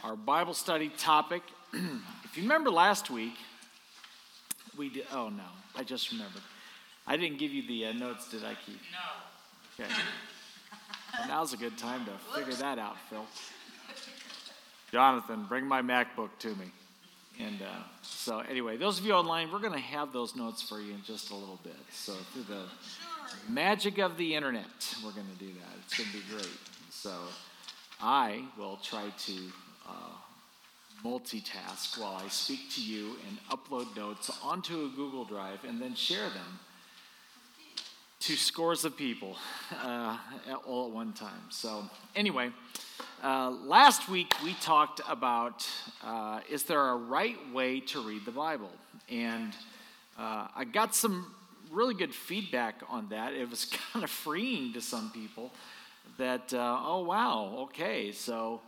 our Bible study topic. If you remember last week, we did. Oh no, I just remembered. I didn't give you the notes, did I, Keith? No. Okay. Well, now's a good time to figure that out, Phil. Jonathan, bring my MacBook to me. And so anyway, those of you online, we're going to have those notes for you in just a little bit. So through the magic of the internet, we're going to do that. It's going to be great. So I will try to multitask while I speak to you and upload notes onto a Google Drive and then share them to scores of people all at one time. So anyway, last week we talked about is there a right way to read the Bible? And I got some really good feedback on that. It was kind of freeing to some people that, oh wow, okay, so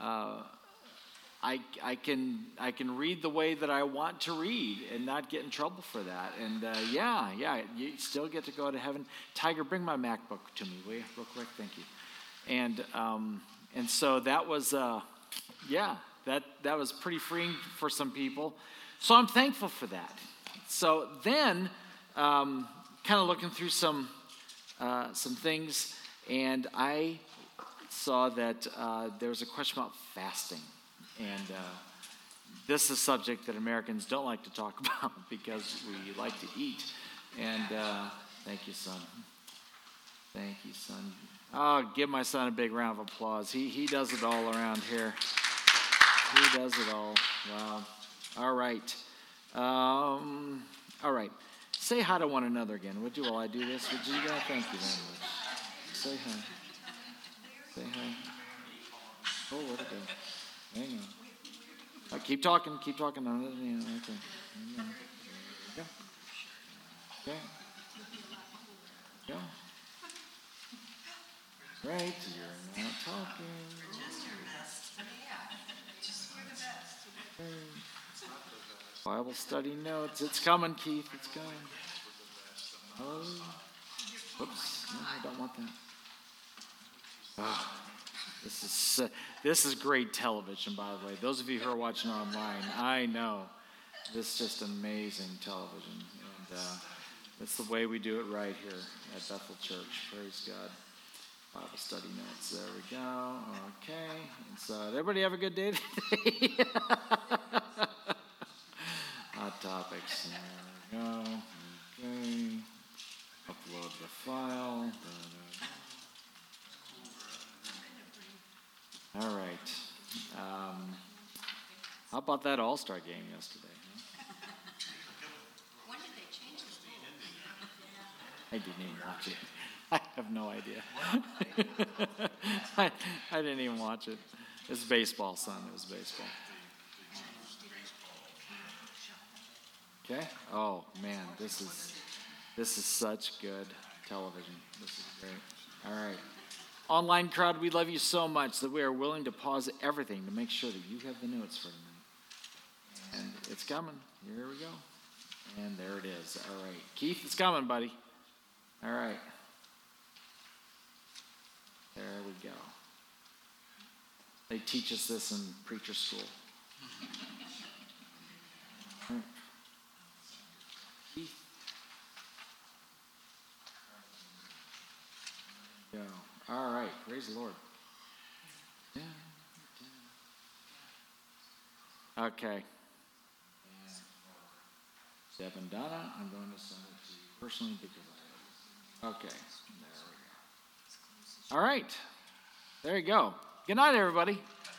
I can read the way that I want to read and not get in trouble for that. And yeah, you still get to go to heaven. Tiger, bring my MacBook to me, will you, real quick? Thank you. And so that was that was pretty freeing for some people. So I'm thankful for that. So then, kind of looking through some things, and I saw that there was a question about fasting. And this is a subject that Americans don't like to talk about because we like to eat. And thank you, son. Thank you, son. Oh, give my son a big round of applause. He does it all around here. He does it all. Wow. All right. All right. Say hi to one another again, would you, while I do this? Would you? Yeah, thank you very much. Say hi. Say hi. Oh, where'd it go? Hang on. Keep talking. Okay. Go. Go. Go. Right, you're not talking. Just your best. Yeah. Just for the best. Bible study notes. It's coming, Keith. It's coming. Oh. Whoops. No, I don't want that. Oh. This is great television, by the way. Those of you who are watching online, I know this is just amazing television, and that's the way we do it right here at Bethel Church. Praise God. Bible study notes. There we go. Okay. And so, did everybody have a good day today? Hot topics. There we go. Okay. Upload the file. All right. How about that All-Star game yesterday? When did they change the rule? I didn't even watch it. I have no idea. I didn't even watch it. It's baseball, son. It was baseball. Okay. Oh man, this is such good television. This is great. All right. Online crowd, we love you so much that we are willing to pause everything to make sure that you have the notes for tonight. And it's coming. Here we go. And there it is. All right. Keith, it's coming, buddy. All right. There we go. They teach us this in preacher school. All right. Keith. Go. All right, praise the Lord. Okay. Deb and Donna, I'm going to send it to you personally because I have it. Okay, there we go. All right, there you go. Good night, everybody.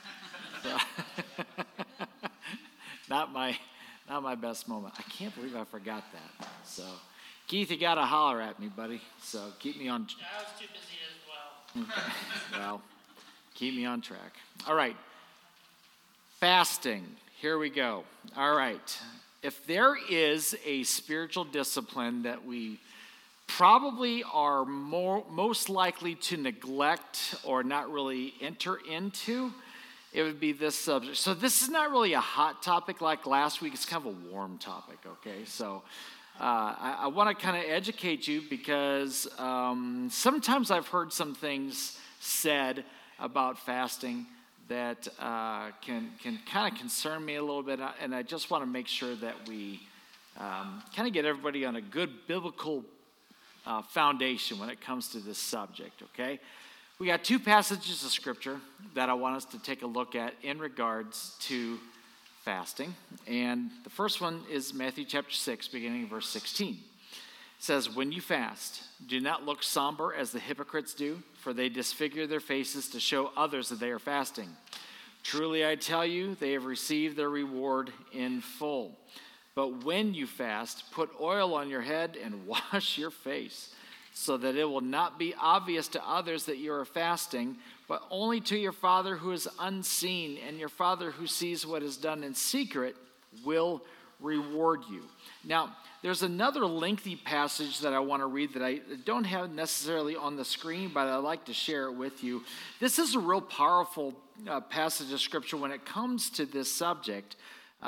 Not my best moment. I can't believe I forgot that. So, Keith, you got to holler at me, buddy. So keep me on. I was too busy as well. Okay. Well, keep me on track. All right. Fasting. Here we go. All right. If there is a spiritual discipline that we probably are most likely to neglect or not really enter into, it would be this subject. So this is not really a hot topic like last week. It's kind of a warm topic, okay? So I want to kind of educate you because sometimes I've heard some things said about fasting that can kind of concern me a little bit, and I just want to make sure that we kind of get everybody on a good biblical foundation when it comes to this subject, okay? We got two passages of Scripture that I want us to take a look at in regards to fasting, and the first one is Matthew chapter 6, beginning in verse 16. It says, "When you fast, do not look somber as the hypocrites do, for they disfigure their faces to show others that they are fasting. Truly I tell you, they have received their reward in full. But when you fast, put oil on your head and wash your face, so that it will not be obvious to others that you are fasting, but only to your Father who is unseen, and your Father who sees what is done in secret will reward you." Now, there's another lengthy passage that I want to read that I don't have necessarily on the screen, but I'd like to share it with you. This is a real powerful passage of Scripture when it comes to this subject.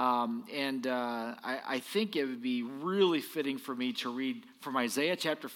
I think it would be really fitting for me to read from Isaiah chapter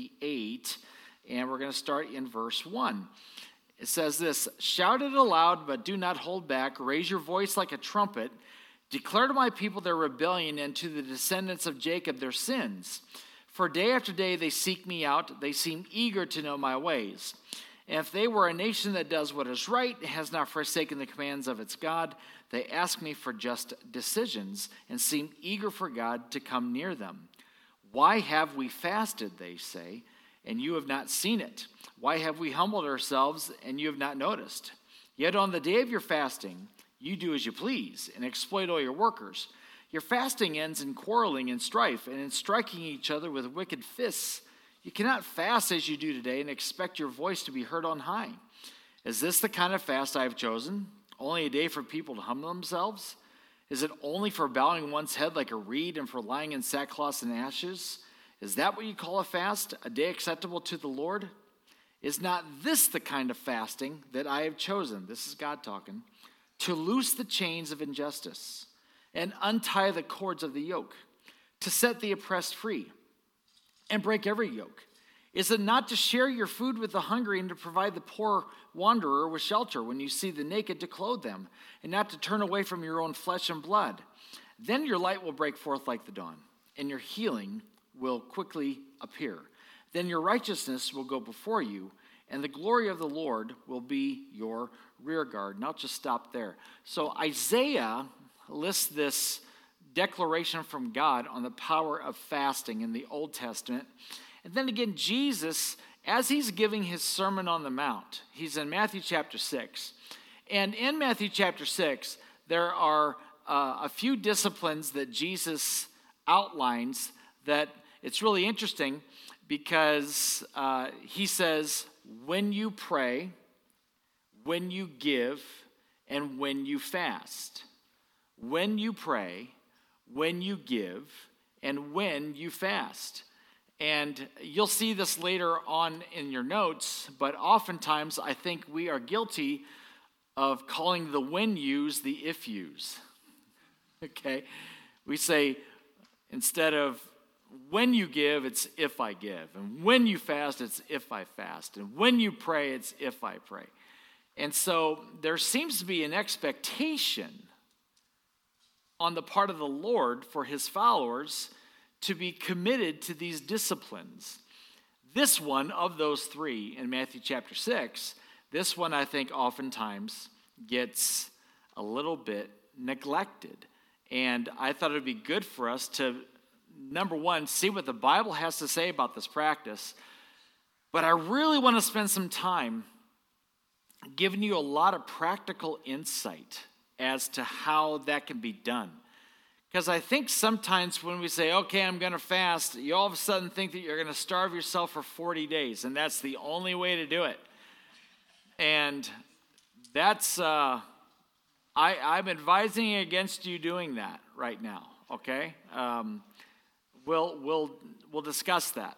58, and we're going to start in verse 1. It says this, "Shout it aloud, but do not hold back. Raise your voice like a trumpet. Declare to my people their rebellion, and to the descendants of Jacob their sins. For day after day they seek me out. They seem eager to know my ways. And if they were a nation that does what is right and has not forsaken the commands of its God, they ask me for just decisions and seem eager for God to come near them. Why have we fasted, they say, and you have not seen it? Why have we humbled ourselves, and you have not noticed? Yet on the day of your fasting, you do as you please and exploit all your workers. Your fasting ends in quarreling and strife and in striking each other with wicked fists. You cannot fast as you do today and expect your voice to be heard on high. Is this the kind of fast I have chosen? Only a day for people to humble themselves? Is it only for bowing one's head like a reed and for lying in sackcloth and ashes? Is that what you call a fast, a day acceptable to the Lord? Is not this the kind of fasting that I have chosen?" This is God talking. "To loose the chains of injustice and untie the cords of the yoke, to set the oppressed free and break every yoke? Is it not to share your food with the hungry and to provide the poor wanderer with shelter when you see the naked to clothe them, and not to turn away from your own flesh and blood? Then your light will break forth like the dawn, and your healing will quickly appear. Then your righteousness will go before you, and the glory of the Lord will be your rear guard." And I'll just stop there. So Isaiah lists this declaration from God on the power of fasting in the Old Testament. And then again, Jesus, as he's giving his Sermon on the Mount, he's in Matthew chapter 6. And in Matthew chapter 6, there are a few disciplines that Jesus outlines that it's really interesting because he says, when you pray, when you give, and when you fast. When you pray, when you give, and when you fast. And you'll see this later on in your notes, but oftentimes I think we are guilty of calling the when yous the if yous. Okay? We say, instead of when you give, it's if I give. And when you fast, it's if I fast. And when you pray, it's if I pray. And so there seems to be an expectation on the part of the Lord for his followers to be committed to these disciplines. This one of those three in Matthew chapter 6, this one I think oftentimes gets a little bit neglected. And I thought it would be good for us to, number one, see what the Bible has to say about this practice. But I really want to spend some time giving you a lot of practical insight as to how that can be done. Because I think sometimes when we say, okay, I'm going to fast, you all of a sudden think that you're going to starve yourself for 40 days, and that's the only way to do it. And that's, I'm advising against you doing that right now, okay? We'll discuss that.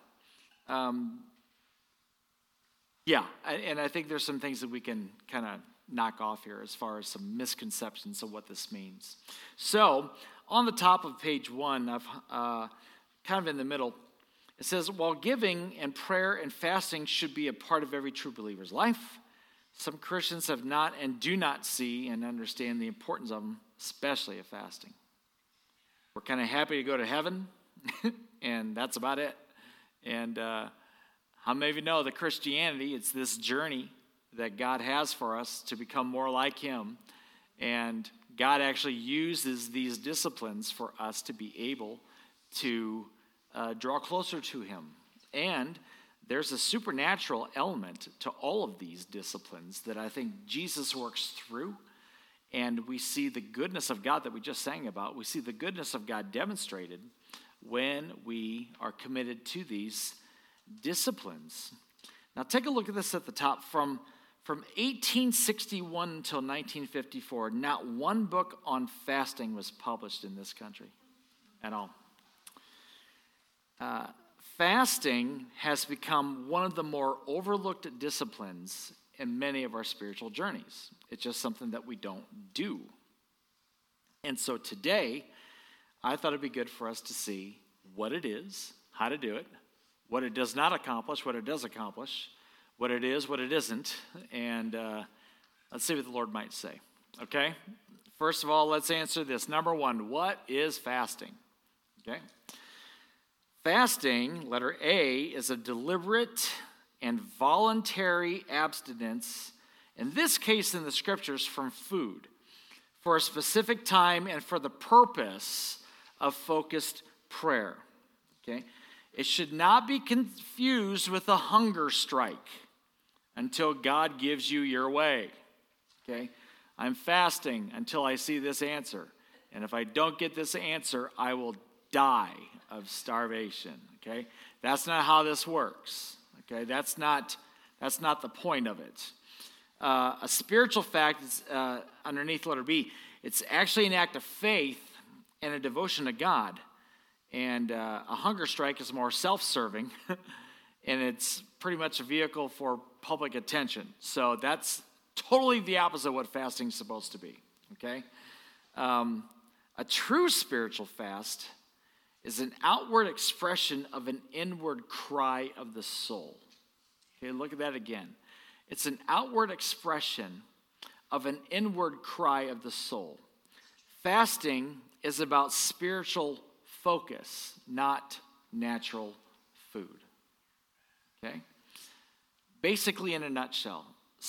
Yeah, and I think there's some things that we can kind of knock off here as far as some misconceptions of what this means. So, on the top of page 1, kind of in the middle, it says, while giving and prayer and fasting should be a part of every true believer's life, some Christians have not and do not see and understand the importance of them, especially of fasting. We're kind of happy to go to heaven, and that's about it. And how many of you know that Christianity, it's this journey that God has for us to become more like him. And God actually uses these disciplines for us to be able to draw closer to him. And there's a supernatural element to all of these disciplines that I think Jesus works through. And we see the goodness of God that we just sang about. We see the goodness of God demonstrated when we are committed to these disciplines. Now take a look at this at the top. From 1861 until 1954, not one book on fasting was published in this country at all. Fasting has become one of the more overlooked disciplines in many of our spiritual journeys. It's just something that we don't do. And so today, I thought it'd be good for us to see what it is, how to do it, what it does not accomplish, what it does accomplish, what it is, what it isn't, and let's see what the Lord might say, okay? First of all, let's answer this. Number one, what is fasting? Okay? Fasting, letter A, is a deliberate and voluntary abstinence, in this case in the scriptures, from food, for a specific time and for the purpose of focused prayer. Okay? It should not be confused with a hunger strike until God gives you your way. Okay? I'm fasting until I see this answer. And if I don't get this answer, I will die of starvation. Okay? That's not how this works. Okay? That's not the point of it. A spiritual fact is underneath letter B. It's actually an act of faith and a devotion to God. And a hunger strike is more self-serving, and it's pretty much a vehicle for public attention. So that's totally the opposite of what fasting is supposed to be, okay? A true spiritual fast is an outward expression of an inward cry of the soul. Okay, look at that again. It's an outward expression of an inward cry of the soul. Fasting is about spiritual focus, not natural food. Okay? Basically, in a nutshell,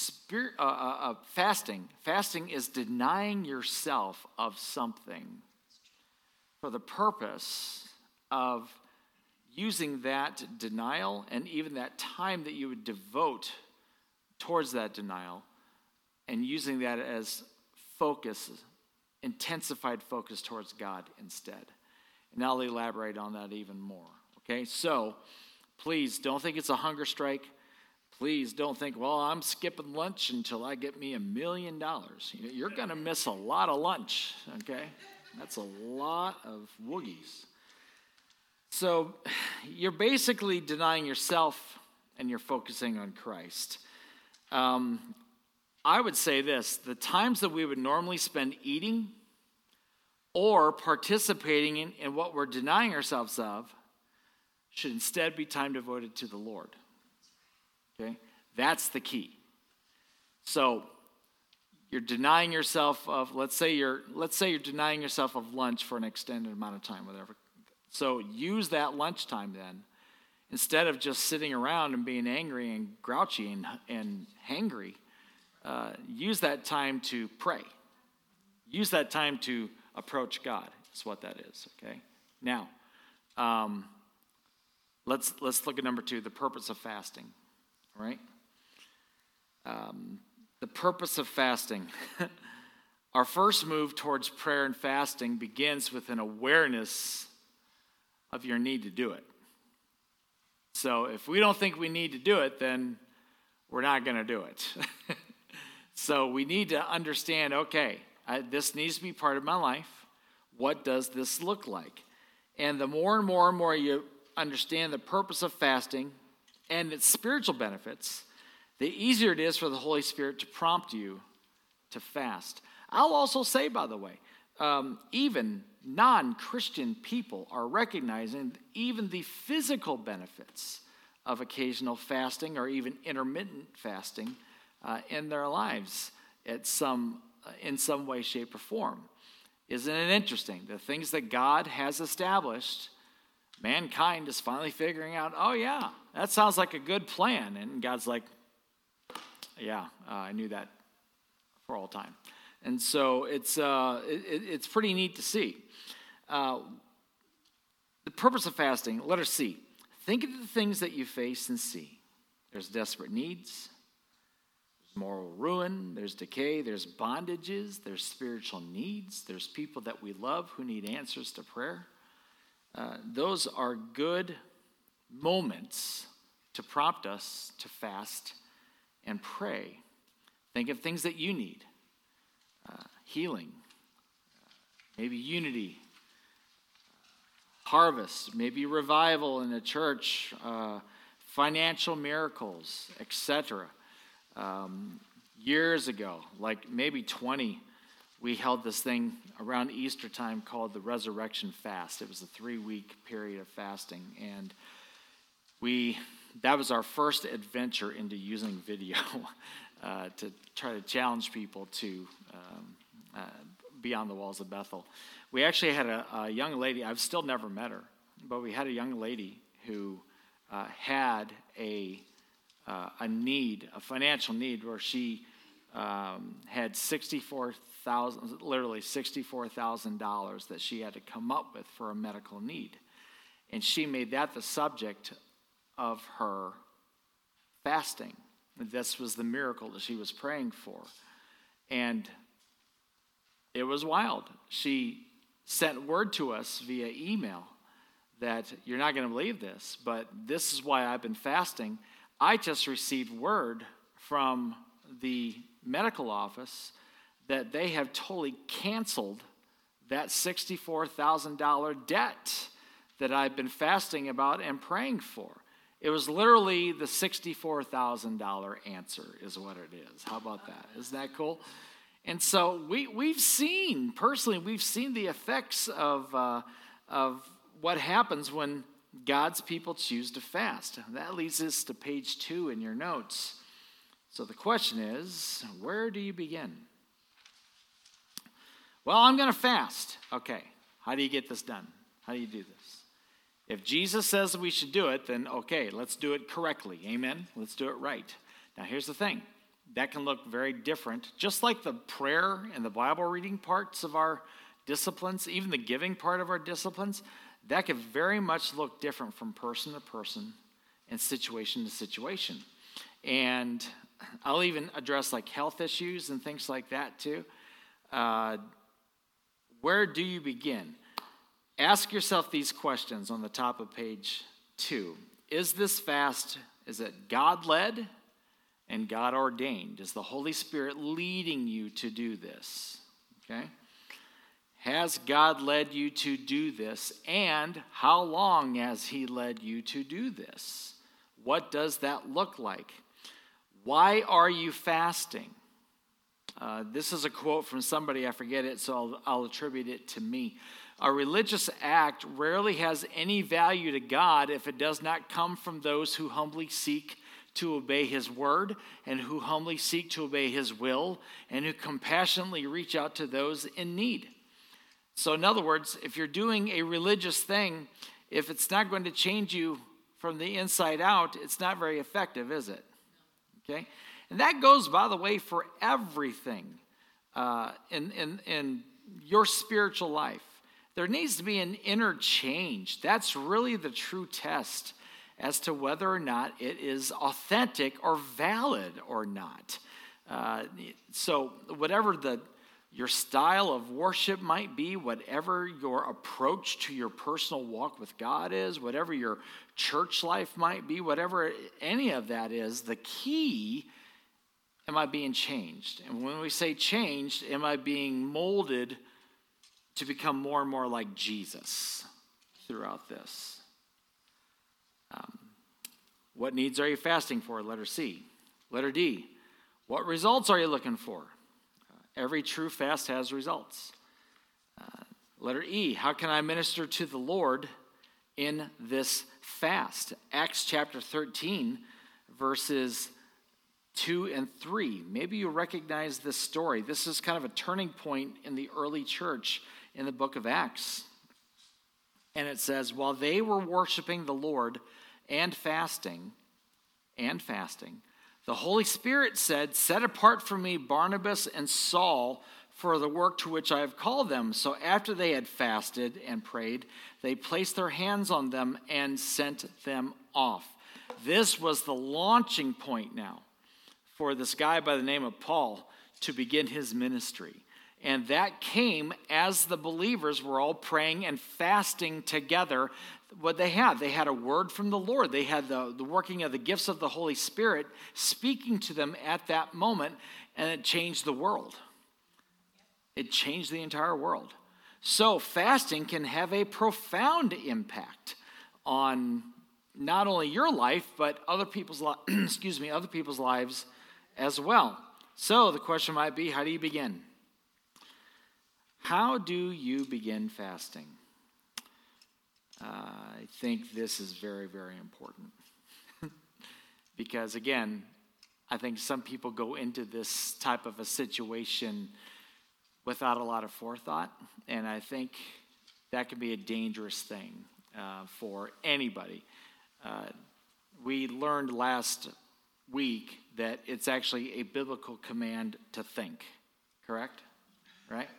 fasting is denying yourself of something for the purpose of using that denial and even that time that you would devote towards that denial and using that as focus, intensified focus towards God instead. And I'll elaborate on that even more. Okay, so please don't think it's a hunger strike. Please don't think, well, I'm skipping lunch until I get me $1 million. You're going to miss a lot of lunch, okay? That's a lot of woogies. So you're basically denying yourself and you're focusing on Christ. I would say this, the times that we would normally spend eating or participating in what we're denying ourselves of should instead be time devoted to the Lord. Okay? That's the key. So you're denying yourself of, let's say you're denying yourself of lunch for an extended amount of time, whatever. So use that lunchtime then, instead of just sitting around and being angry and grouchy and hangry. Use that time to pray. Use that time to approach God. That's what that is. Okay. Now, let's look at number 2, the purpose of fasting. All right. The purpose of fasting. Our first move towards prayer and fasting begins with an awareness of your need to do it. So if we don't think we need to do it, then we're not going to do it. So we need to understand, okay, this needs to be part of my life. What does this look like? And the more and more you understand the purpose of fasting and its spiritual benefits, the easier it is for the Holy Spirit to prompt you to fast. I'll also say, by the way, even non-Christian people are recognizing even the physical benefits of occasional fasting or even intermittent fasting in their lives in some way, shape, or form. Isn't it interesting? The things that God has established, mankind is finally figuring out, oh yeah, that sounds like a good plan. And God's like, yeah, I knew that for all time. And so it's pretty neat to see. The purpose of fasting, letter C. Think of the things that you face and see. There's desperate needs. There's moral ruin. There's decay. There's bondages. There's spiritual needs. There's people that we love who need answers to prayer. Those are good moments to prompt us to fast and pray. Think of things that you need. Healing, maybe unity, harvest, maybe revival in the church, financial miracles, etc. Years ago, like maybe 20, we held this thing around Easter time called the Resurrection Fast. It was a 3-week period of fasting, and that was our first adventure into using video to try to challenge people to beyond the walls of Bethel. We actually had a young lady, I've still never met her, but we had a young lady who had a need, a financial need, where she had $64,000 that she had to come up with for a medical need. And she made that the subject of her fasting. This was the miracle that she was praying for. And it was wild. She sent word to us via email that you're not going to believe this, but this is why I've been fasting. I just received word from the medical office that they have totally canceled that $64,000 debt that I've been fasting about and praying for. It was literally the $64,000 answer is what it is. How about that? Isn't that cool? And so we've seen the effects of what happens when God's people choose to fast. That leads us to page 2 in your notes. So the question is, where do you begin? Well, I'm going to fast. Okay, how do you get this done? How do you do this? If Jesus says we should do it, then okay, let's do it correctly. Amen? Let's do it right. Now here's the thing. That can look very different. Just like the prayer and the Bible reading parts of our disciplines, even the giving part of our disciplines, that can very much look different from person to person and situation to situation. And I'll even address like health issues and things like that too. Where do you begin? Ask yourself these questions on the top of page 2. Is this fast, is it God-led and God ordained? Is the Holy Spirit leading you to do this? Okay? Has God led you to do this? And how long has He led you to do this? What does that look like? Why are you fasting? This is a quote from somebody, I forget it, so I'll attribute it to me. A religious act rarely has any value to God if it does not come from those who humbly seek to obey His word and who humbly seek to obey His will and who compassionately reach out to those in need. So in other words, if you're doing a religious thing, if it's not going to change you from the inside out, it's not very effective, is it? Okay? And that goes, by the way, for everything in your spiritual life. There needs to be an inner change. That's really the true test as to whether or not it is authentic or valid or not. So whatever your style of worship might be, whatever your approach to your personal walk with God is, whatever your church life might be, whatever any of that is, the key, am I being changed? And when we say changed, am I being molded to become more and more like Jesus throughout this? What needs are you fasting for? Letter C. Letter D. What results are you looking for? Every true fast has results. Letter E. How can I minister to the Lord in this fast? Acts chapter 13, verses 2 and 3. Maybe you recognize this story. This is kind of a turning point in the early church in the book of Acts. And it says, while they were worshiping the Lord and fasting, the Holy Spirit said, set apart for me Barnabas and Saul for the work to which I have called them. So after they had fasted and prayed, they placed their hands on them and sent them off. This was the launching point now for this guy by the name of Paul to begin his ministry. And that came as the believers were all praying and fasting together. What they had a word from the Lord. They had the working of the gifts of the Holy Spirit speaking to them at that moment, and it changed the world. It changed the entire world. So fasting can have a profound impact on not only your life, but other people's other people's lives as well. So the question might be, how do you begin? How do you begin fasting? I think this is very, very important. Because again, I think some people go into this type of a situation without a lot of forethought, and I think that can be a dangerous thing for anybody. We learned last week that it's actually a biblical command to think, correct? Right?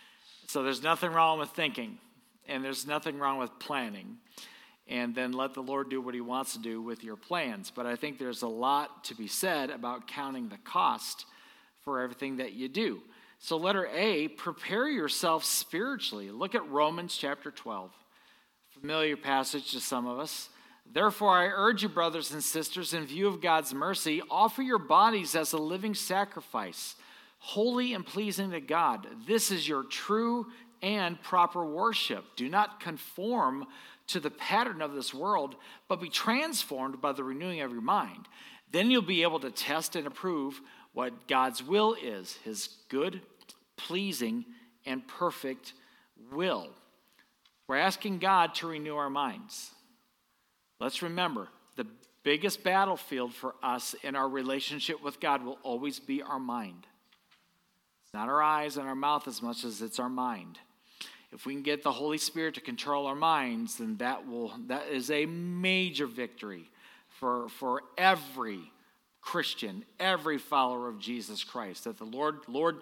So there's nothing wrong with thinking, and there's nothing wrong with planning, and then let the Lord do what he wants to do with your plans. But I think there's a lot to be said about counting the cost for everything that you do. So letter A, prepare yourself spiritually. Look at Romans chapter 12, familiar passage to some of us. Therefore, I urge you, brothers and sisters, in view of God's mercy, offer your bodies as a living sacrifice, holy and pleasing to God. This is your true and proper worship. Do not conform to the pattern of this world, but be transformed by the renewing of your mind. Then you'll be able to test and approve what God's will is, his good, pleasing, and perfect will. We're asking God to renew our minds. Let's remember, the biggest battlefield for us in our relationship with God will always be our mind. It's not our eyes and our mouth as much as it's our mind. If we can get the Holy Spirit to control our minds, then that is a major victory for every Christian, every follower of Jesus Christ. That the Lord,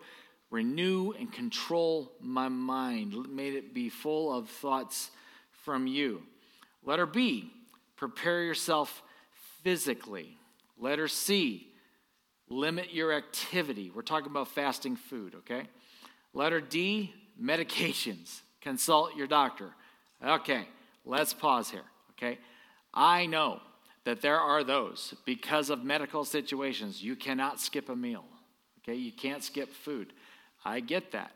renew and control my mind. May it be full of thoughts from you. Letter B, prepare yourself physically. Letter C, limit your activity. We're talking about fasting food, okay? Letter D, medications. Consult your doctor. Okay, let's pause here, okay? I know that there are those, because of medical situations, you cannot skip a meal, okay? You can't skip food. I get that.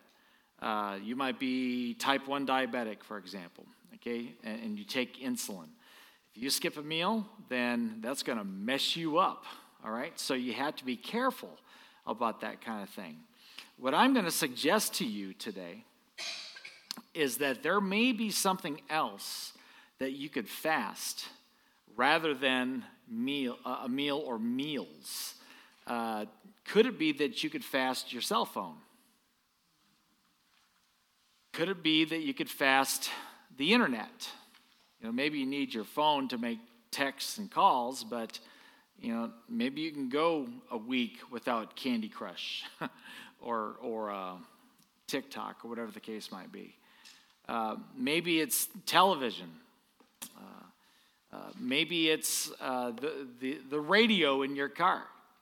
You might be type 1 diabetic, for example, okay? And you take insulin. If you skip a meal, then that's going to mess you up, all right? So you have to be careful about that kind of thing. What I'm going to suggest to you today is that there may be something else that you could fast rather than a meal or meals. Could it be that you could fast your cell phone? Could it be that you could fast the internet? Maybe you need your phone to make texts and calls, but maybe you can go a week without Candy Crush or TikTok or whatever the case might be. Maybe it's television. Maybe it's the radio in your car.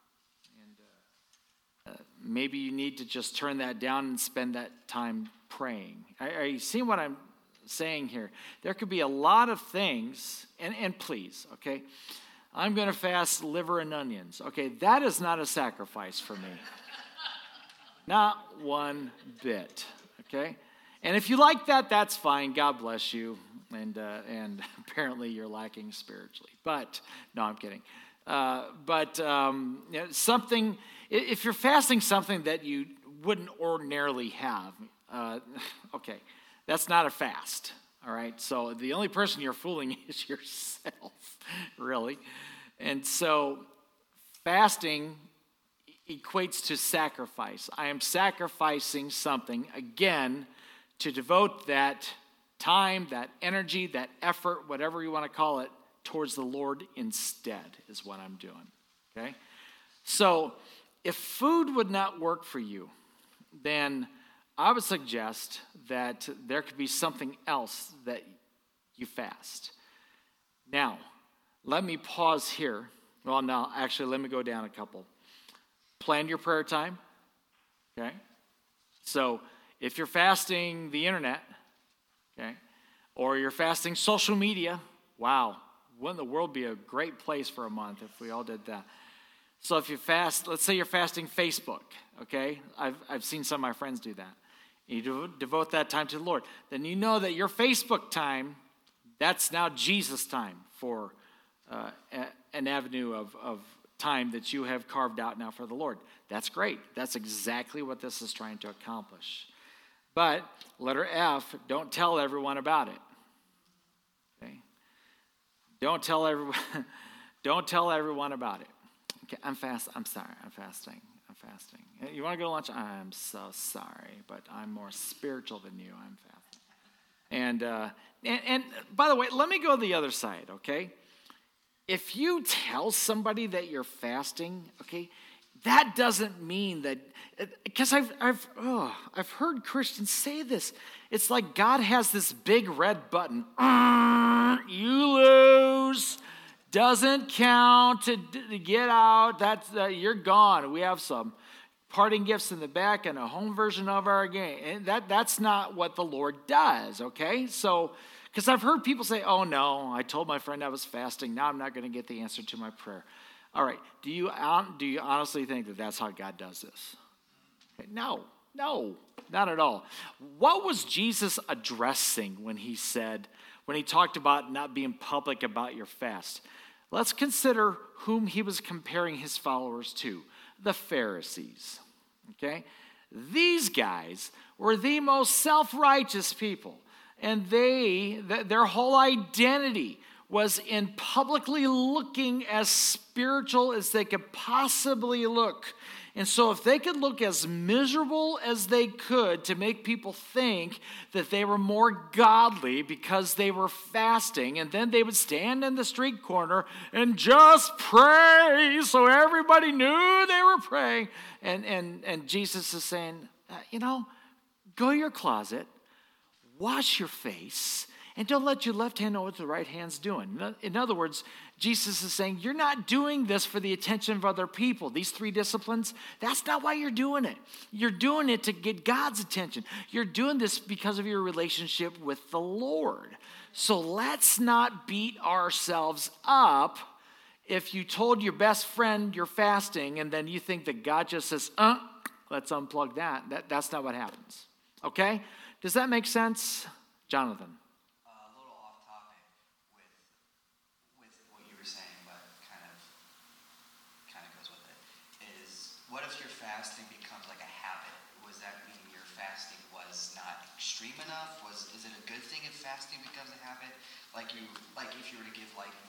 And maybe you need to just turn that down and spend that time praying. Are you seeing what I'm saying here? There could be a lot of things, and please, okay, I'm going to fast liver and onions. Okay, that is not a sacrifice for me. Not one bit, okay? And if you like that, that's fine. God bless you. And apparently you're lacking spiritually. But, no, I'm kidding. Something, if you're fasting something that you wouldn't ordinarily have, okay, that's not a fast, all right? So the only person you're fooling is yourself, really. And so fasting equates to sacrifice. I am sacrificing something, again, to devote that time, that energy, that effort, whatever you want to call it, towards the Lord instead is what I'm doing, okay? So if food would not work for you, then I would suggest that there could be something else that you fast. Now, let me pause here. Well, no, actually, let me go down a couple. Plan your prayer time, okay? So if you're fasting the internet, okay, or you're fasting social media, wow, wouldn't the world be a great place for a month if we all did that? So if you fast, let's say you're fasting Facebook, okay? I've seen some of my friends do that. You devote that time to the Lord. Then you know that your Facebook time, that's now Jesus time for an avenue of time that you have carved out now for the Lord. That's great. That's exactly what this is trying to accomplish. But letter F, don't tell everyone about it. Okay? Don't tell everyone about it. Okay, I'm fasting. You want to go to lunch? I'm so sorry, but I'm more spiritual than you. I'm fasting. And by the way, let me go to the other side, okay? If you tell somebody that you're fasting, okay, that doesn't mean that, because I've heard Christians say this. It's like God has this big red button. You lose. Doesn't count to get out. That's you're gone. We have some parting gifts in the back and a home version of our game. And that's not what the Lord does, okay? So, because I've heard people say, oh, no, I told my friend I was fasting. Now I'm not going to get the answer to my prayer. All right, do you honestly think that that's how God does this? Okay, no, not at all. What was Jesus addressing when he talked about not being public about your fast? Let's consider whom he was comparing his followers to. The Pharisees, okay? These guys were the most self-righteous people. And their whole identity was in publicly looking as spiritual as they could possibly look. And so if they could look as miserable as they could to make people think that they were more godly because they were fasting, and then they would stand in the street corner and just pray so everybody knew they were praying. And Jesus is saying, go to your closet, wash your face, and don't let your left hand know what the right hand's doing. In other words, Jesus is saying, you're not doing this for the attention of other people. These 3 disciplines, that's not why you're doing it. You're doing it to get God's attention. You're doing this because of your relationship with the Lord. So let's not beat ourselves up if you told your best friend you're fasting and then you think that God just says, let's unplug that. That's not what happens. Okay? Does that make sense? Jonathan. A little off topic with what you were saying, but kind of goes with it, is what if your fasting becomes like a habit? Was that mean your fasting was not extreme enough? Is it a good thing if fasting becomes a habit? Like if you were to give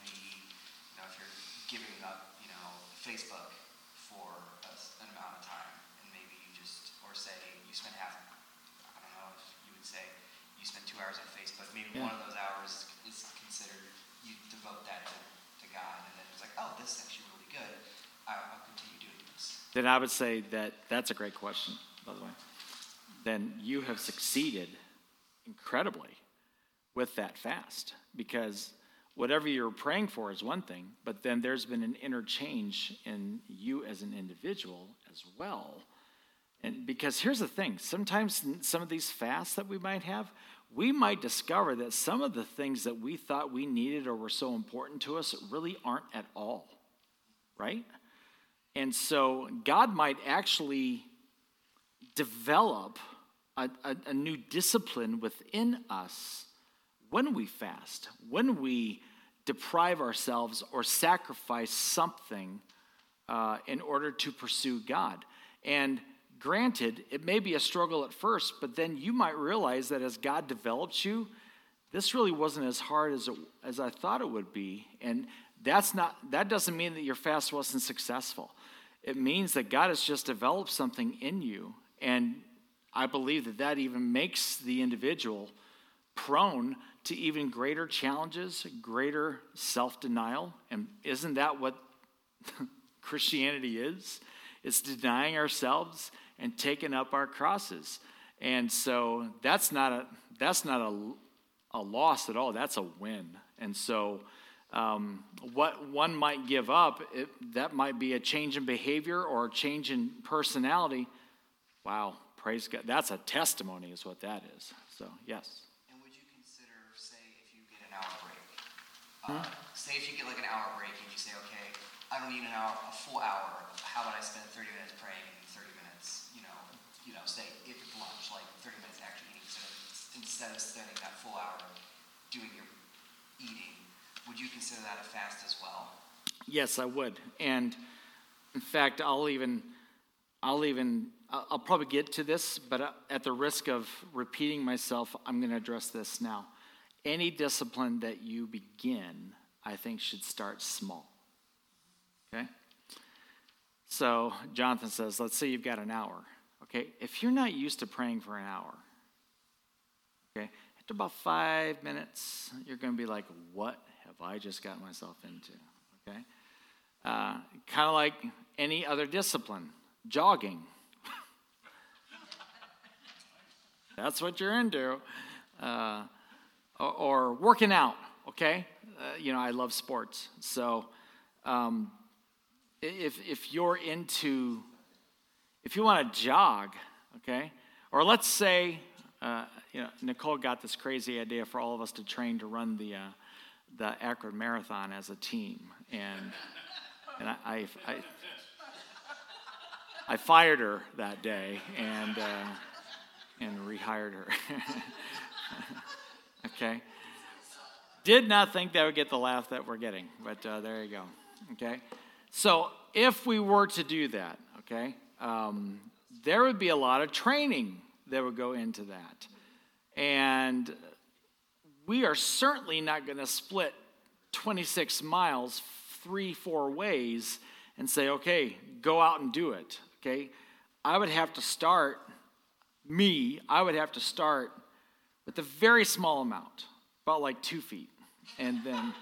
if you're giving up, Facebook for an amount of time, and maybe or say you spend half, I don't know if you would say you spend 2 hours on Facebook, maybe one of those hours is considered, you devote that to God, and then it's like, oh, this is actually really good, I'll continue doing this. Then I would say that's a great question, by the way. Then you have succeeded incredibly with that fast, because whatever you're praying for is one thing, but then there's been an interchange in you as an individual as well. And because here's the thing, sometimes in some of these fasts that we might have, we might discover that some of the things that we thought we needed or were so important to us really aren't at all, right? And so God might actually develop a new discipline within us when we fast, when we deprive ourselves or sacrifice something in order to pursue God. And granted, it may be a struggle at first, but then you might realize that as God develops you, this really wasn't as hard as I thought it would be. And that doesn't mean that your fast wasn't successful. It means that God has just developed something in you. And I believe that that even makes the individual prone to even greater challenges, greater self-denial. And isn't that what Christianity is? It's denying ourselves and taking up our crosses. And so that's not a loss at all. That's a win. And so what one might give up, that might be a change in behavior or a change in personality. Wow, praise God. That's a testimony is what that is. So, yes. And would you consider, say, if you get an hour break, say if you get like an hour break and you say, okay, I don't need a full hour. How about I spend 30 minutes praying and 30 minutes, say if it's lunch, like 30 minutes actually eating. So instead of spending that full hour doing your eating, would you consider that a fast as well? Yes, I would. And in fact, I'll probably get to this, but at the risk of repeating myself, I'm going to address this now. Any discipline that you begin, I think, should start small. Okay? So Jonathan says, let's say you've got an hour. Okay? If you're not used to praying for an hour, okay, after about 5 minutes, you're going to be like, what have I just got myself into? Okay? Kind of like any other discipline, jogging. That's what you're into. Or working out, okay? I love sports. So if you're into, if you want to jog, okay? Or let's say, Nicole got this crazy idea for all of us to train to run the Akron Marathon as a team. And I fired her that day and rehired her. Okay? Did not think that would get the laugh that we're getting, but there you go. Okay? So if we were to do that, okay, there would be a lot of training that would go into that. And we are certainly not going to split 26 miles 3-4 ways and say, okay, go out and do it. Okay? I would have to start with a very small amount, about like 2 feet, and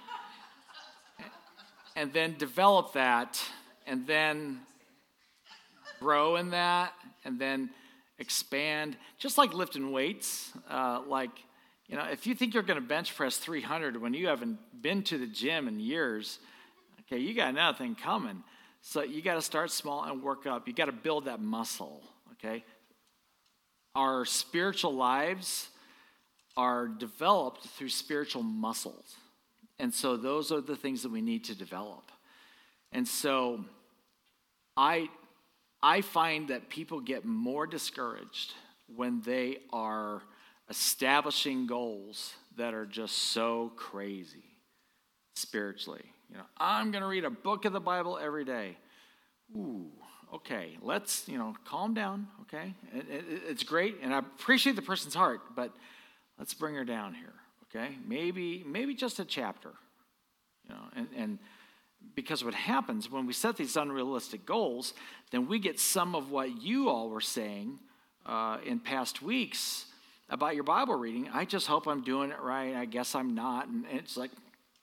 then develop that, and then grow in that, and then expand, just like lifting weights. If you think you're going to bench press 300 when you haven't been to the gym in years, okay, you got another thing coming. So you got to start small and work up. You got to build that muscle, okay? Our spiritual lives are developed through spiritual muscles. And so those are the things that we need to develop. And so I find that people get more discouraged when they are establishing goals that are just so crazy spiritually. I'm going to read a book of the Bible every day. Ooh, okay, let's, calm down, okay? It's great, and I appreciate the person's heart, but let's bring her down here, okay? Maybe just a chapter, and because what happens when we set these unrealistic goals, then we get some of what you all were saying in past weeks about your Bible reading. I just hope I'm doing it right. I guess I'm not. And it's like,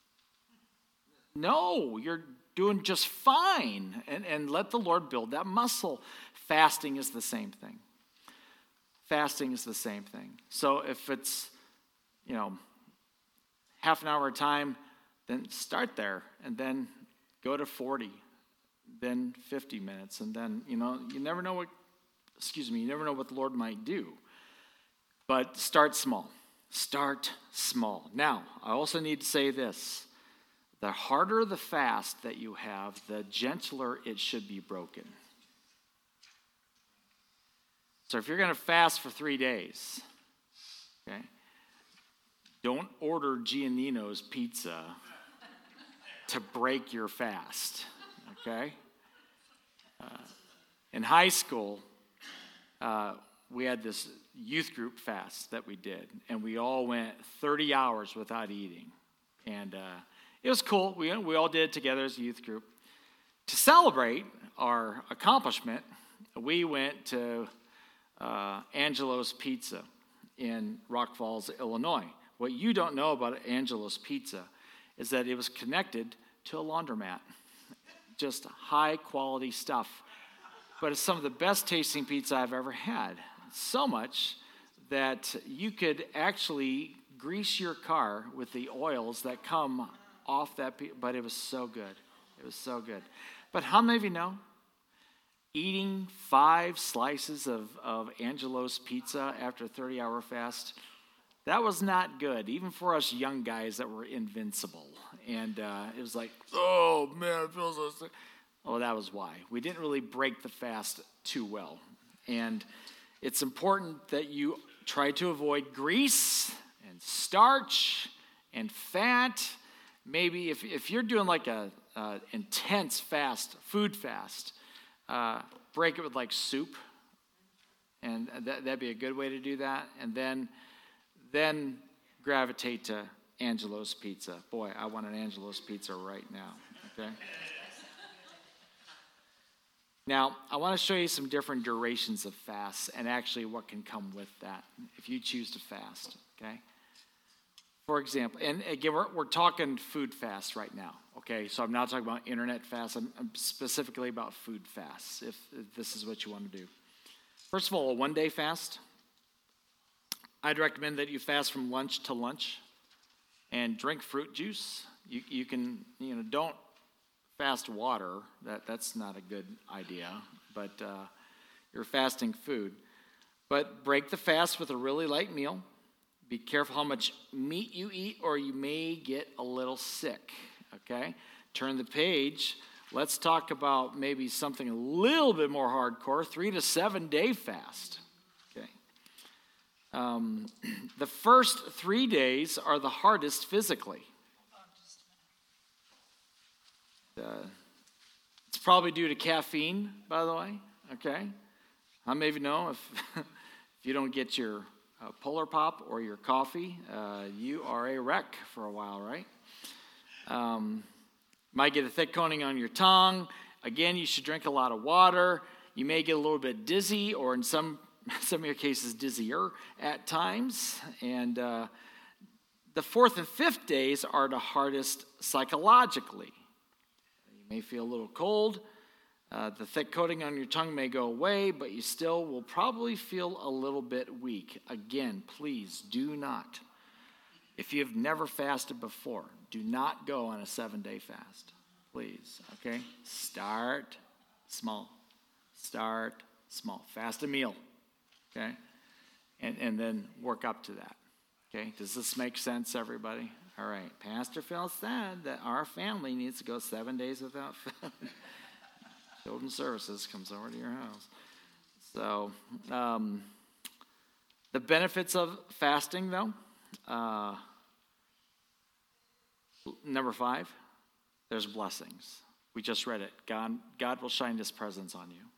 no, you're doing just fine. And let the Lord build that muscle. Fasting is the same thing. Fasting is the same thing. So if it's, half an hour at a time, then start there. And then go to 40, then 50 minutes. And then, you never know what the Lord might do. But start small. Start small. Now, I also need to say this. The harder the fast that you have, the gentler it should be broken. So if you're going to fast for 3 days, okay, don't order Giannino's pizza to break your fast, okay? In high school, we had this youth group fast that we did, and we all went 30 hours without eating. And it was cool. We all did it together as a youth group. To celebrate our accomplishment, we went to Angelo's Pizza in Rock Falls, Illinois. What you don't know about Angelo's Pizza is that it was connected to a laundromat. Just high-quality stuff. But it's some of the best tasting pizza I've ever had. So much that you could actually grease your car with the oils that come off that pizza. But it was so good. It was so good. But how many of you know? Eating 5 slices of Angelo's Pizza after a 30-hour fast, that was not good, even for us young guys that were invincible. And it was like, oh, man, it feels so sick. Oh, that was why. We didn't really break the fast too well. And it's important that you try to avoid grease and starch and fat. Maybe if you're doing like a intense fast, food fast, break it with like soup. And that'd be a good way to do that. And then gravitate to Angelo's Pizza. Boy, I want an Angelo's Pizza right now, okay? Now, I want to show you some different durations of fasts and actually what can come with that if you choose to fast, okay? For example, and again, we're talking food fast right now, okay? So I'm not talking about internet fasts. I'm specifically about food fasts, if this is what you want to do. First of all, a one-day fast. I'd recommend that you fast from lunch to lunch and drink fruit juice. You can, don't fast water. That's not a good idea, but you're fasting food. But break the fast with a really light meal. Be careful how much meat you eat or you may get a little sick, okay? Turn the page. Let's talk about maybe something a little bit more hardcore, 3 to 7 day fast. The first 3 days are the hardest physically. It's probably due to caffeine, by the way, okay? How many of you know if you don't get your Polar Pop or your coffee, you are a wreck for a while, right? Might get a thick coating on your tongue. Again, you should drink a lot of water. You may get a little bit dizzy or in some of your cases dizzier at times. And the 4th and 5th days are the hardest psychologically. You may feel a little cold. The thick coating on your tongue may go away, but you still will probably feel a little bit weak. Again, please do not. If you've never fasted before, do not go on a 7-day fast. Please, okay? Start small. Start small. Fast a meal. Okay, and then work up to that. Okay, does this make sense, everybody? All right, Pastor Phil said that our family needs to go 7 days without food. Children's Services comes over to your house. So, the benefits of fasting, though. Number 5, there's blessings. We just read it. God will shine His presence on you.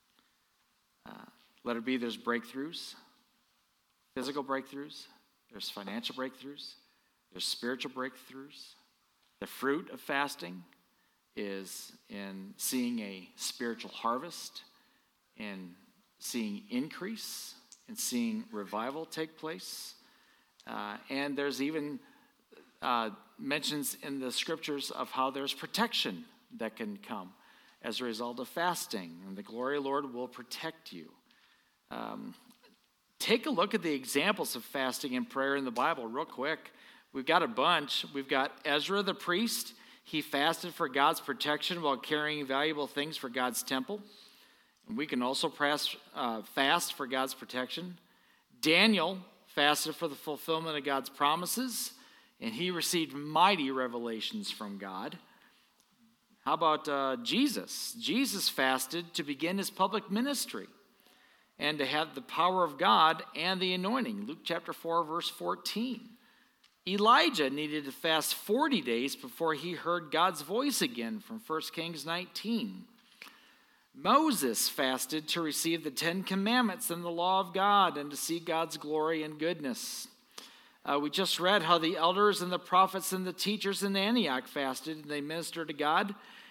Let it be there's breakthroughs, physical breakthroughs, there's financial breakthroughs, there's spiritual breakthroughs. The fruit of fasting is in seeing a spiritual harvest, in seeing increase, in seeing revival take place. And there's even mentions in the scriptures of how there's protection that can come as a result of fasting. And the glory of the Lord will protect you. Take a look at the examples of fasting and prayer in the Bible real quick. We've got a bunch. We've got Ezra the priest. He fasted for God's protection while carrying valuable things for God's temple. And we can also fast for God's protection. Daniel fasted for the fulfillment of God's promises, and he received mighty revelations from God. How about Jesus? Jesus fasted to begin his public ministry and to have the power of God and the anointing. Luke chapter 4, verse 14. Elijah needed to fast 40 days before he heard God's voice again from 1 Kings 19. Moses fasted to receive the 10 Commandments and the law of God and to see God's glory and goodness. We just read how the elders and the prophets and the teachers in Antioch fasted and they ministered to God.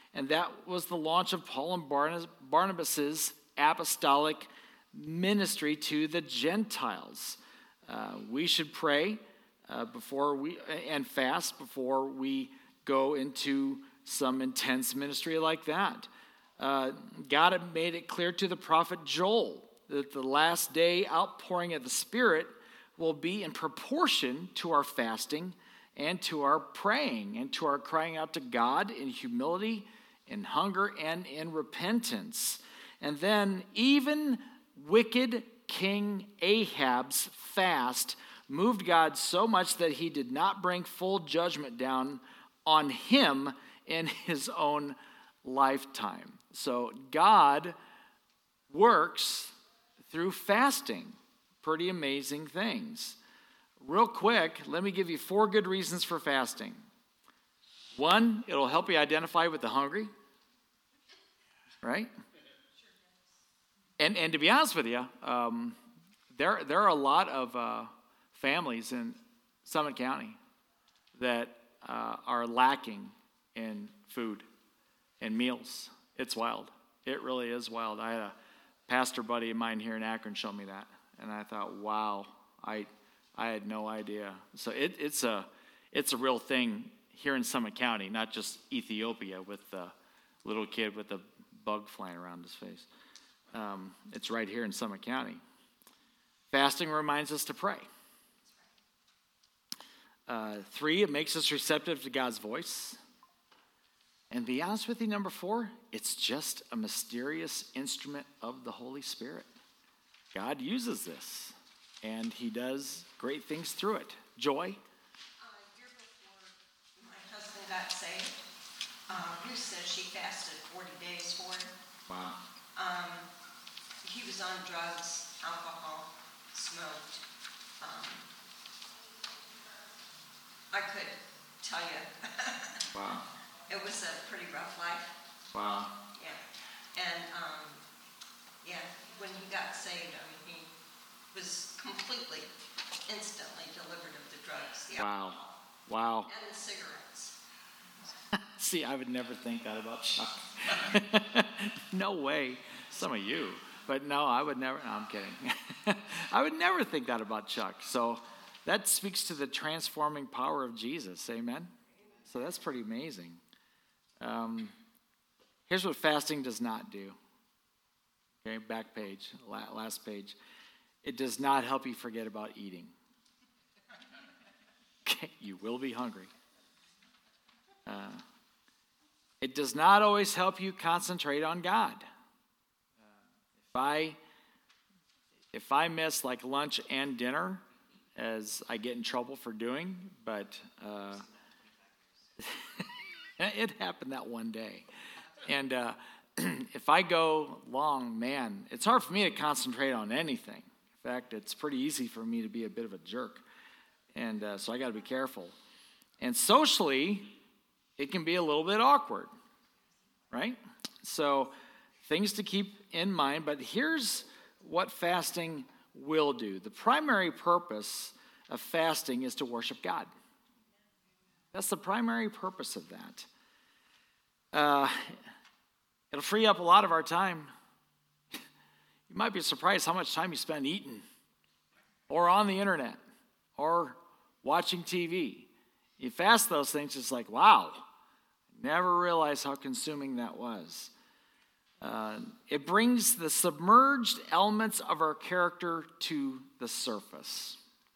and that was the launch of Paul and Barnabas's apostolic ministry to the Gentiles. We should pray and fast before we go into some intense ministry like that. God had made it clear to the prophet Joel that the last day outpouring of the Spirit will be in proportion to our fasting and to our praying and to our crying out to God in humility, in hunger, and in repentance. And then even wicked King Ahab's fast moved God so much that he did not bring full judgment down on him in his own lifetime. So God works through fasting. Pretty amazing things. Real quick, let me give you 4 good reasons for fasting. 1, it'll help you identify with the hungry, right? And to be honest with you, there are a lot of families in Summit County that are lacking in food and meals. It's wild. It really is wild. I had a pastor buddy of mine here in Akron show me that, and I thought, wow, I had no idea. So it's a real thing here in Summit County, not just Ethiopia with the little kid with the bug flying around his face. It's right here in Summit County. Fasting reminds us to pray. 3, it makes us receptive to God's voice. And be honest with you, number 4, it's just a mysterious instrument of the Holy Spirit. God uses this, and he does great things through it. Joy? A year before my husband got saved, Ruth said she fasted 40 days for him. Wow. He was on drugs, alcohol, smoked. I could tell you. Wow. It was a pretty rough life. Wow. Yeah. And, when he got saved, he was completely, instantly delivered of the drugs, the Wow. alcohol, Wow. and the cigarettes. See, I would never think that about Chuck. No way. Some of you. But no, I would never. No, I'm kidding. I would never think that about Chuck. So that speaks to the transforming power of Jesus. Amen? So that's pretty amazing. Here's what fasting does not do. Okay, back page, last page. It does not help you forget about eating. Okay, you will be hungry. It does not always help you concentrate on God. If I miss like lunch and dinner, as I get in trouble for doing, but it happened that one day. And if I go long, man, it's hard for me to concentrate on anything. In fact, it's pretty easy for me to be a bit of a jerk. And so I got to be careful. And socially, it can be a little bit awkward, right? So things to keep in mind, but here's what fasting will do. The primary purpose of fasting is to worship God. That's the primary purpose of that. It'll free up a lot of our time. You might be surprised how much time you spend eating or on the internet or watching TV. You fast those things, it's like, wow, never realized how consuming that was. It brings the submerged elements of our character to the surface.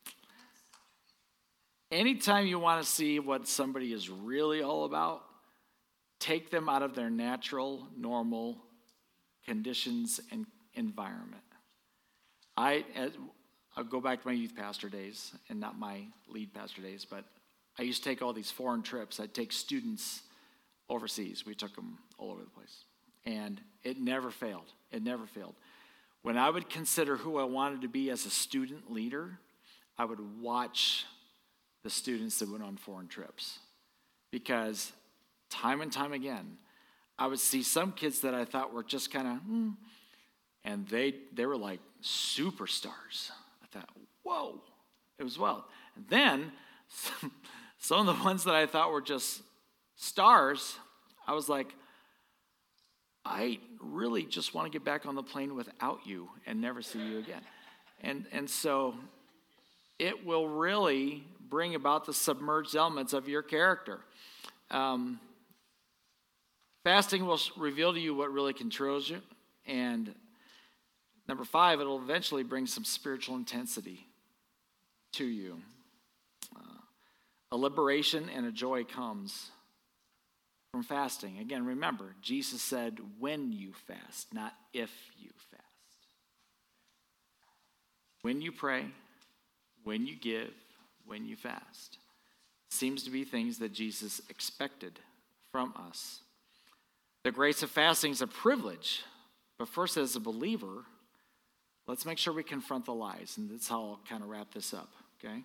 Anytime you want to see what somebody is really all about, take them out of their natural, normal conditions and environment. I'll go back to my youth pastor days, and not my lead pastor days, but I used to take all these foreign trips. I'd take students overseas. We took them all over the place. And it never failed. It never failed. When I would consider who I wanted to be as a student leader, I would watch the students that went on foreign trips. Because time and time again, I would see some kids that I thought were just kind of, and they were like superstars. I thought, whoa, it was wild. And then some of the ones that I thought were just stars, I was like, I really just want to get back on the plane without you and never see you again. And so it will really bring about the submerged elements of your character. Fasting will reveal to you what really controls you. And number 5, it'll eventually bring some spiritual intensity to you. A liberation and a joy comes from fasting. Again, remember, Jesus said when you fast, not if you fast. When you pray, when you give, when you fast. Seems to be things that Jesus expected from us. The grace of fasting is a privilege, but first, as a believer, let's make sure we confront the lies, and that's how I'll kind of wrap this up, okay?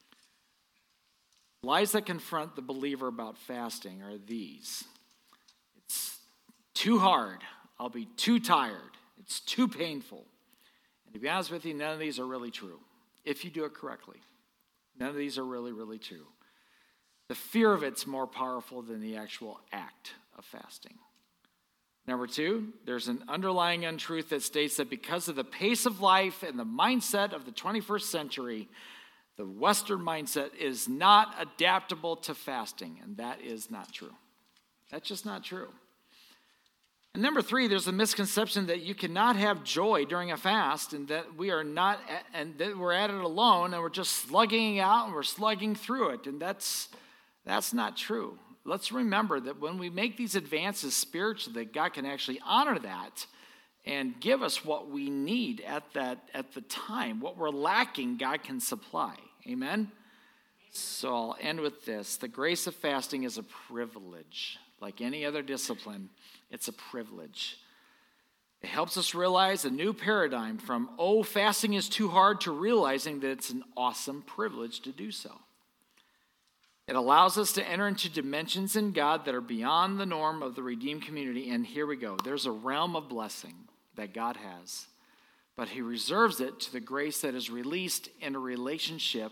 Lies that confront the believer about fasting are these. It's too hard. I'll be too tired. It's too painful. And to be honest with you, none of these are really true, if you do it correctly. None of these are really, really true. The fear of it's more powerful than the actual act of fasting. Number 2, there's an underlying untruth that states that because of the pace of life and the mindset of the 21st century, the Western mindset is not adaptable to fasting, and that is not true. That's just not true. And number 3, there's a misconception that you cannot have joy during a fast, and that we are not, and that we're at it alone, and we're just slugging it out, and we're slugging through it, and that's not true. Let's remember that when we make these advances spiritually, that God can actually honor that and give us what we need at the time. What we're lacking, God can supply. Amen? So I'll end with this. The grace of fasting is a privilege. Like any other discipline, it's a privilege. It helps us realize a new paradigm from, fasting is too hard, to realizing that it's an awesome privilege to do so. It allows us to enter into dimensions in God that are beyond the norm of the redeemed community. And here we go. There's a realm of blessing that God has, but he reserves it to the grace that is released in relationship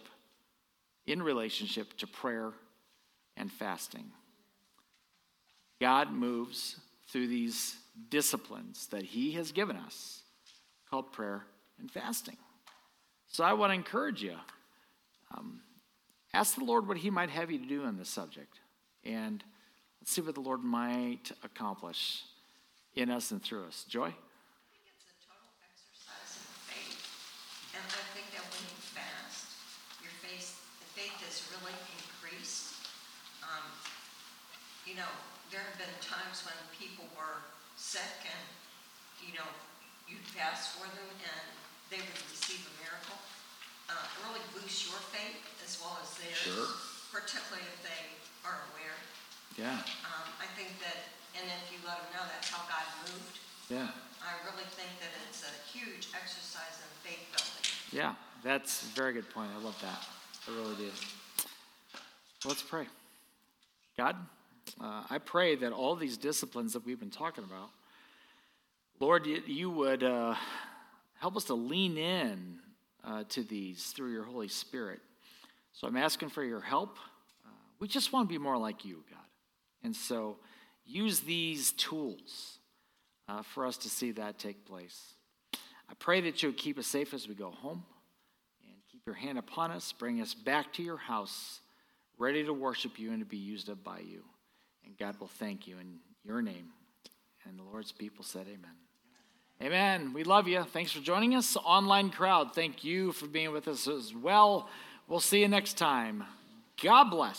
to prayer and fasting. God moves through these disciplines that he has given us called prayer and fasting. So I want to encourage you. Ask the Lord what he might have you to do on this subject. And let's see what the Lord might accomplish in us and through us. Joy? I think it's a total exercise in faith. And I think that when you fast, the faith is really increased. There have been times when people were sick and, you'd fast for them and they would receive a miracle. It really boosts your faith as well as theirs, Sure. Particularly if they are aware. Yeah. I think that, and if you let them know that's how God moved, Yeah. I really think that it's a huge exercise in faith building. Yeah, that's a very good point. I love that. I really do. Let's pray. God, I pray that all these disciplines that we've been talking about, Lord, you would help us to lean in to these through your Holy Spirit. So I'm asking for your help. We just want to be more like you, God. And so use these tools for us to see that take place. I pray that you would keep us safe as we go home and keep your hand upon us, bring us back to your house, ready to worship you and to be used up by you. And God will thank you in your name. And the Lord's people said amen. Amen. We love you. Thanks for joining us. Online crowd, thank you for being with us as well. We'll see you next time. God bless.